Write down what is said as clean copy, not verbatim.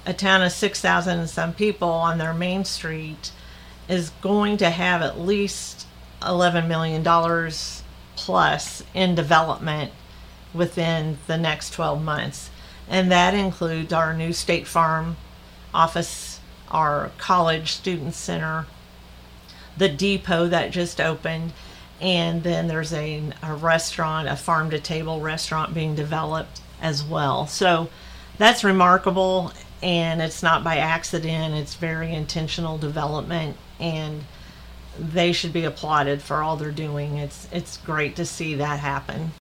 a town of 6,000 and some people on their main street is going to have at least $11 million plus in development within the next 12 months. And that includes our new State Farm office, our college student center, the depot that just opened, and then there's a restaurant, a farm to table restaurant being developed as well. So that's remarkable, and it's not by accident. It's very intentional development, and they should be applauded for all they're doing. It's great to see that happen.